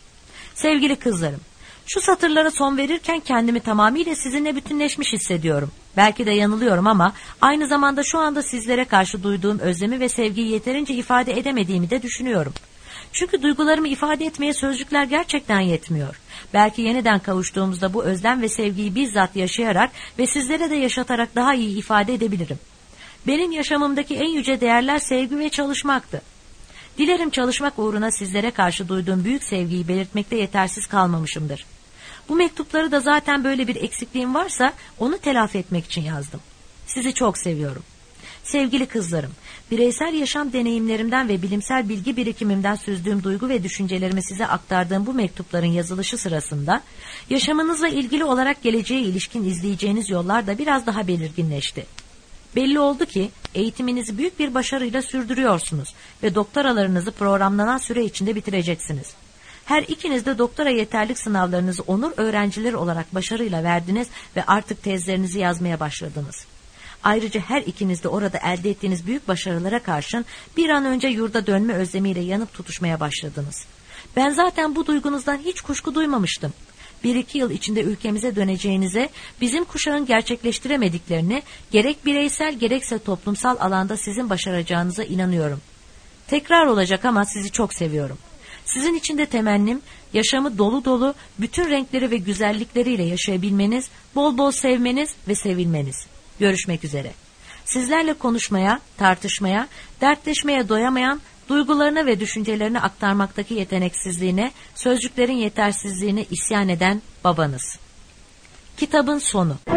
S2: Sevgili kızlarım, şu satırlara son verirken kendimi tamamıyla sizinle bütünleşmiş hissediyorum. Belki de yanılıyorum ama aynı zamanda şu anda sizlere karşı duyduğum özlemi ve sevgiyi yeterince ifade edemediğimi de düşünüyorum. Çünkü duygularımı ifade etmeye sözcükler gerçekten yetmiyor. Belki yeniden kavuştuğumuzda bu özlem ve sevgiyi bizzat yaşayarak ve sizlere de yaşatarak daha iyi ifade edebilirim. Benim yaşamımdaki en yüce değerler sevgi ve çalışmaktı. Dilerim çalışmak uğruna sizlere karşı duyduğum büyük sevgiyi belirtmekte yetersiz kalmamışımdır. Bu mektupları da zaten böyle bir eksikliğim varsa onu telafi etmek için yazdım. Sizi çok seviyorum. Sevgili kızlarım, bireysel yaşam deneyimlerimden ve bilimsel bilgi birikimimden süzdüğüm duygu ve düşüncelerimi size aktardığım bu mektupların yazılışı sırasında, yaşamınızla ilgili olarak geleceğe ilişkin izleyeceğiniz yollar da biraz daha belirginleşti. Belli oldu ki eğitiminizi büyük bir başarıyla sürdürüyorsunuz ve doktoralarınızı programlanan süre içinde bitireceksiniz. Her ikiniz de doktora yeterlik sınavlarınızı onur öğrencileri olarak başarıyla verdiniz ve artık tezlerinizi yazmaya başladınız. Ayrıca her ikiniz de orada elde ettiğiniz büyük başarılara karşın bir an önce yurda dönme özlemiyle yanıp tutuşmaya başladınız. Ben zaten bu duygunuzdan hiç kuşku duymamıştım. 1-2 yıl içinde ülkemize döneceğinize, bizim kuşağın gerçekleştiremediklerini gerek bireysel gerekse toplumsal alanda sizin başaracağınıza inanıyorum. Tekrar olacak ama sizi çok seviyorum. Sizin için de temennim, yaşamı dolu dolu, bütün renkleri ve güzellikleriyle yaşayabilmeniz, bol bol sevmeniz ve sevilmeniz. Görüşmek üzere. Sizlerle konuşmaya, tartışmaya, dertleşmeye doyamayan, duygularına ve düşüncelerini aktarmaktaki yeteneksizliğine, sözcüklerin yetersizliğine isyan eden babanız. Kitabın sonu.